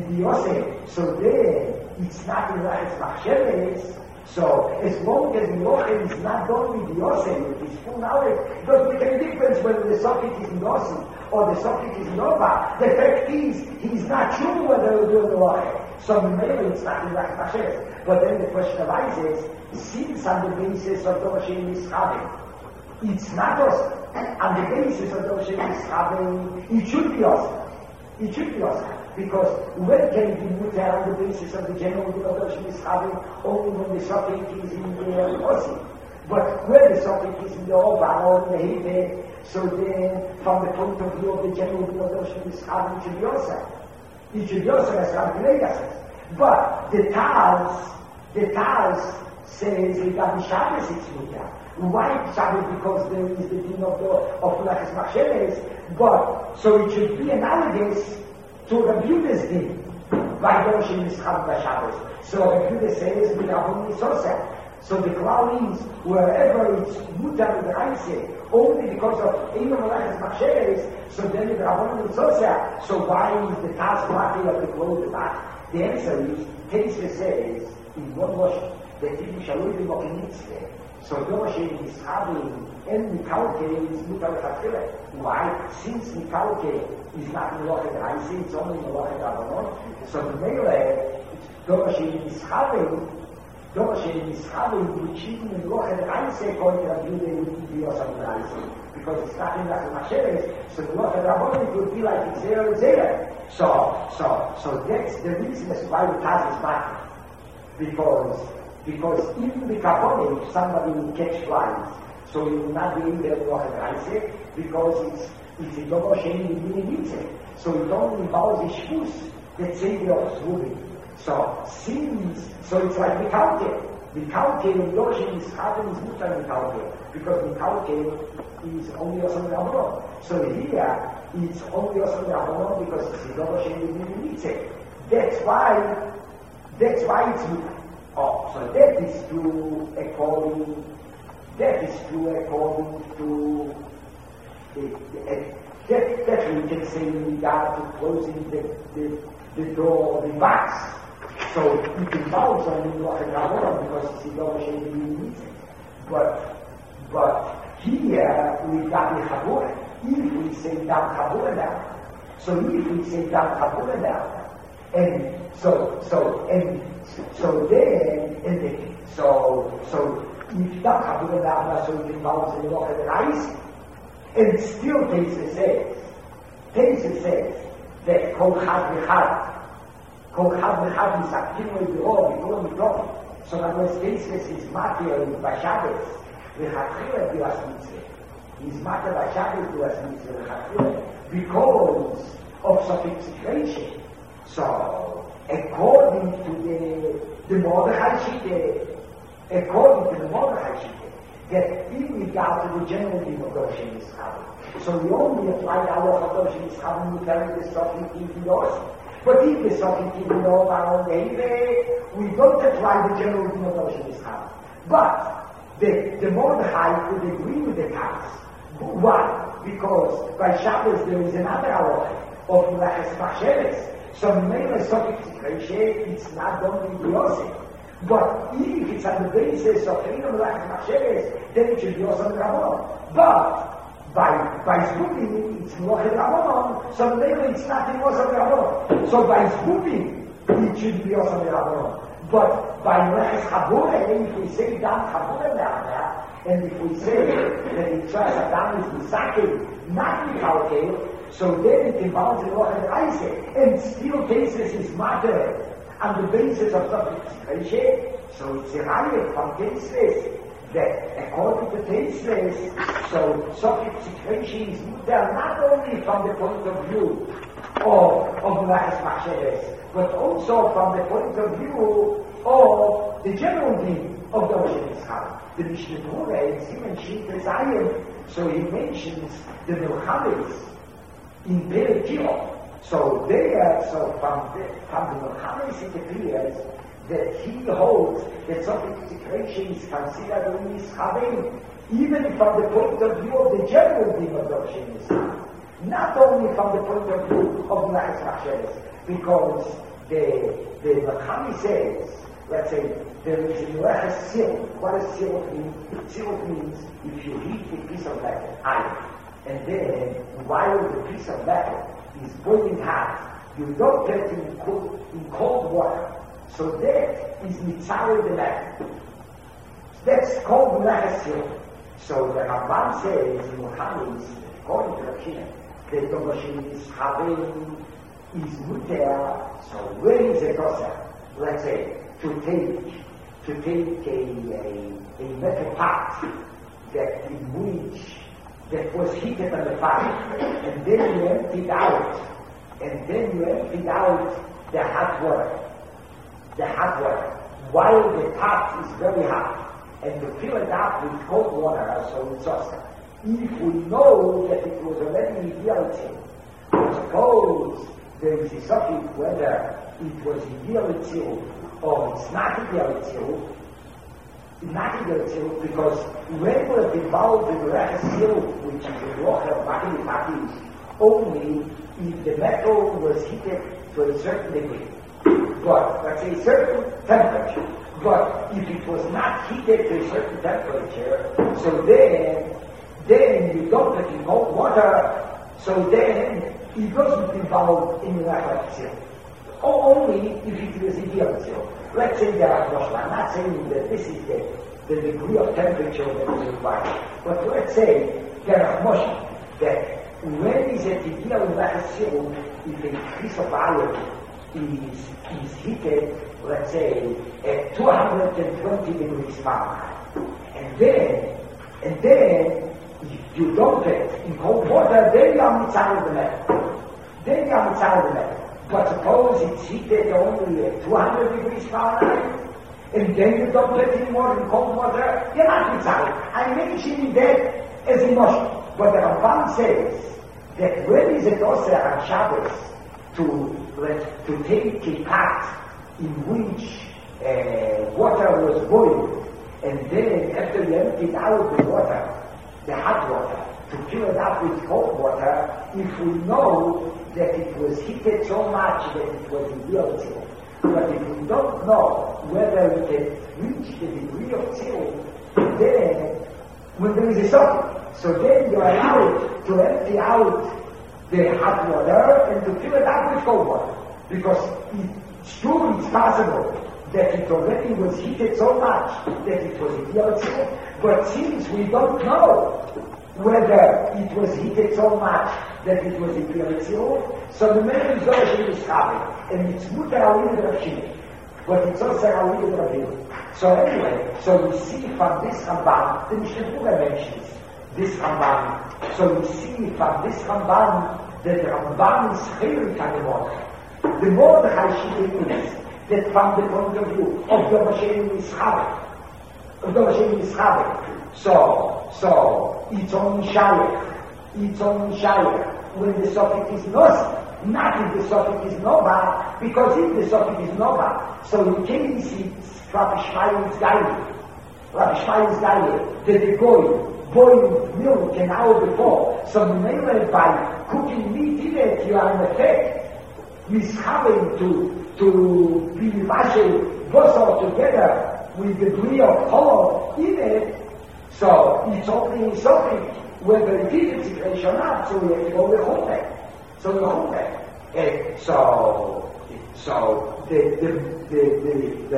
So then, it's not in Melachas Machsheres. So, as long as the Yochel is not done with the Yosef, with his full knowledge, it doesn't make any difference whether the suffix is in Yosef or the suffix is in Nova. The fact is, he's not sure whether he'll do the Yochel. So, maybe it's not in Melachas Machsheres. But then the question arises, since on the basis of Doshim Yischaber, it's not Yosef. On the basis of Doshim Yischaber, it should be Yosef. It should be Yosef. Because when can it be mutter on the basis of the general Doshim Yischaber, only when the suffix is in the Osi. But when the suffix is in the Ova or in the Hebe, so then from the point of view of the general Doshim Yischaber, it should be Yosef. It should be Yosef as Rabbi says. But the Taz, the Taz says regarding Shabbos it's mutter. Why Shabbos? Because there is the din of the of Melachas Machsheres. But so it should be analogous to Rabbi Yehuda's din. By Doshim Yischaber by Shabbos. So Rabbi Yehuda says with Rabbanon Yisoseh. So the cloud is wherever it's mutar with the Raise, only because of Eino Melachas Machsheres. So then with Rabbanon Yisoseh. So why is the task party of the clothes the back? The answer is, Taisa says in one version that if you shall live in Mokinitze, so Doshim Yischaber and Mikalke is mutar Chatchile. Why? Since Mikalke is not in Melachas Raise, it's only in Melachas Rabbanon. So the Meile, Doshim Yischaber, Doshim Yischaber, which even in Melachas Raise, according to Rabbi Yehuda, would be Yosef Raise. Because it's not in Melachas Machsheres, so the Melachas Rabbanon, it would be like it's there, it's there. So, so, so that's the reason as why the Taz is matter. Because, because even the Kabbalah, if somebody will catch flies, so he will not be in there Melachas Raise, because it's it's a double shame in the Mitzvah. So it only involves the shvus that Savior of Zvuli. So since, so it's like Mikalke. Mikalke in Doshim Yischaber is mutar Mikalke, because Mikalke is only Yosef Rabbanon. So here, it's only Yosef Rabbanon because it's a double shame in the Mitzvah. That's why, that's why it's mutar. Oh, so that is true according, that is true according to That, that we can say in regard to closing the, the, the door of the box. So it involves only Melachas Rabbanon because it's the Dor Shein B'Yudim. But, but here we got the Chabura. If we say Dam Chabura now, so if we say Dam Chabura now, and so, so, and so then, and then, so, so, if Dam Chabura now, so it involves the Melachas Reis, and still Teisa says, Teisa says that Kol Chad V'Chad, Kol Chad V'Chad is Akinu Yidro, Yidro Yidro. So that was Teisa is Matir in Bashabes, V'Chadchila Dilas Mitzvah. He's Matir Bashabes Dilas Mitzvah, V'Chadchila, because of such a situation. So, according to the, the Mordechai Shittah, according to the Mordechai Shittah, that in regard to the general theme of Dor Shein Yischav. So we only apply the halacha of Dor Shein Yischav when we carry the Sofik Tividos. But if the Sofik Tividos are on the Heive, we don't apply the general theme of Dor Shein Yischav. But the, the Mordechai would agree with the Taz. Why? Because by Shabbos there is another halacha of Melachas Machsheves. So maybe Sofik Tividos, it's not only the Yosef. But if it's on the basis of freedom of Machsheves, then it should be also Rabbanon. But by by Zbubin, it's Melachas Rabbanon, so maybe it's not in also Rabbanon. So by Zbubin, it should be also Rabbanon. But by Melachas Chabura, if we say Dam Chabura down there, and if we say that the Tzras Adam is Misake, not Michalkel, so then it involves the Melachas Reis, and still cases is matter on the basis of Sofik. So it's a riot from Teisles that according to Teisles, so Sofik situation is there not only from the point of view of, of Melachas Machsheves, but also from the point of view of the general theme of Dor Shein Yischav. The Mishnah Torah in Siman Shin Zion, so he mentions the Milchames in Perek Kilo. So there, so from the, from the Melchames it appears that he holds that Sofik situation is considered in Yischavim, even from the point of view of the general theme of Dor Shein Yischav, not only from the point of view of Melachas Machsheves, because the the Melchames says, let's say, there is a Melachas silk. What does silk mean? Silk means if you heat a piece of metal, iron, and then while the piece of metal is boiling hot, you don't get it in cold, in cold water. So that is mitzvah the metal. That's called Melachas silk. So the Ramban says in Melchames, according to the Shina, that Dor Shein Yischav is muter. So where is it also? Let's say to take to take a, a, a metal pot that in which that was heated on the fire, and then you emptied out, and then you emptied out the hot water, the hot water, while the pot is very hot, and you fill it up with cold water, so it's also. If we know that it was already ideal, suppose there is a subject whether it was ideal or it's not ideal, not ideal because when we're involved in the Melachas, which is the water of Machli only if the metal was heated to a certain degree, but let's say a certain temperature. But if it was not heated to a certain temperature, so then then you don't put in cold water, so then it doesn't involve in Melachas. Or only if it is ideal. Let's say there are Moshe. I'm not saying that this is the, the degree of temperature that is required. But let's say there are Moshe that when is it ideal Melachas, if a piece of iron is, is heated, let's say, at two hundred twenty degrees Fahrenheit, and then, and then, if you don't get in cold water, then you are mitzvah the metal. Then you are mitzvah the metal. But suppose it's heated only at two hundred degrees Fahrenheit, and then you don't get any more in cold water, you're not mitzvah. I'm mentioning that as a notion. But the Ramban says that when is it also on Shabbos to, let, to take a pot in which uh, water was boiled, and then after you emptied out the water, the hot water, to fill it up with cold water, if we know that it was heated so much that it was ideal. But if we don't know whether we can reach the degree of tzil, then when there is a suffix, so then you're allowed to empty out the hot water and to fill it up with cold water. Because it's true, it's possible that it already was heated so much that it was ideal tzil, but since we don't know whether it was heated so much that it was ideal tzil, so the man is going to be and it's mutar alid rafshim, but it's also alid rafshim. So anyway, so we see from this Ramban, the Mishnah Berurah mentions this Ramban. So we see from this Ramban that the Ramban is chilik on the Mordechai. The Mordechai Shita is that from the point of view of the Mashiach Mischabek, of the Mashiach Mischabek. So, so it's only Shayach, it's only Shayach when the suffix is nos. Not if the suffix is nova, because if the suffix is nova, so in case it's Rabbi Shmuel's Gaili, Rabbi Shmuel's Gaili, that the goy boiled milk an hour before, so mainly by cooking meat in it, you are in effect mishaving to, to be mashal bosor together with the degree of color in it, so it's only something, whether it is a situation or not, so we have to go with Chumeh. So the Chumeh. And so, so the, the, the, the, the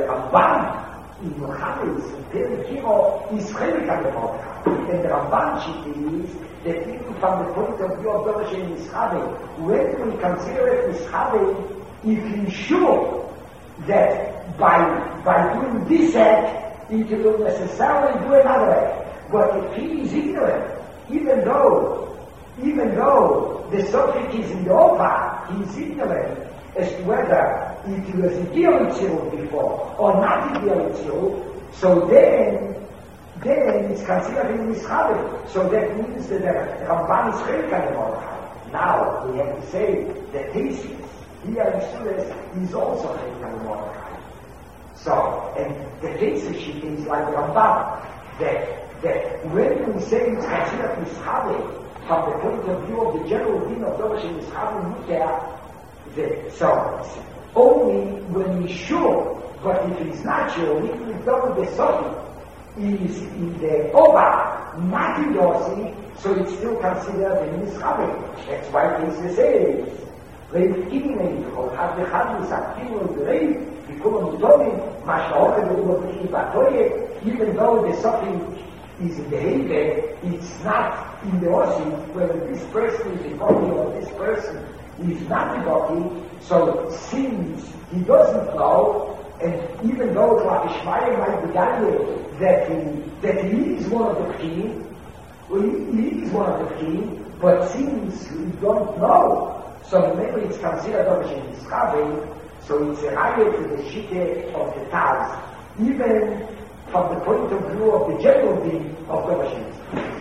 Ramban in Muhammad's Perikimo is chilik on the Mordechai. And the Ramban Shita is that even from the point of view of the Mashiach Mischabek, when we consider it Mischabek, if he's sure that by, by doing this act, he will necessarily do another act. But if he is ignorant, even though even though the subject is in the Opa, he is ignorant as to whether it was ideal tzil before or not ideal tzil, so then then it's considered in Mischabek. So that means that the Ramban is chilik on the Mordechai. Now we have to say that Tesis, here in Suez, is also chilik on the Mordechai. So, and the Tesis sheet is like the Ramban, that, that when we say it's considered Mischabek, from the point of view of the general din of Dovash and Mischabek Mutar, so only when he's sure, but if he's not sure, if we don't the Sofi is in the Oba, not in Yossi, so it's still considered in Mischabek. That's why Tesis says, Reif Kinein, or have the Chadus Aktivo in the Reif, Bikulam Utomi, Mashaoka, the Ubabri Batoye, even though the Sofi is in the Hebe, it's not in the Ossi, whether this person is a body or this person is not a body, so since he doesn't know, and even though Rabbi Shmuel might be guided that he, that he is one of the king, well, he, he is one of the king, but since we don't know, so maybe it's considered Dovash Mischabek, so it's a higher to the Shite of the Taz, even from the point of view of the general being of Dovash Mischabek.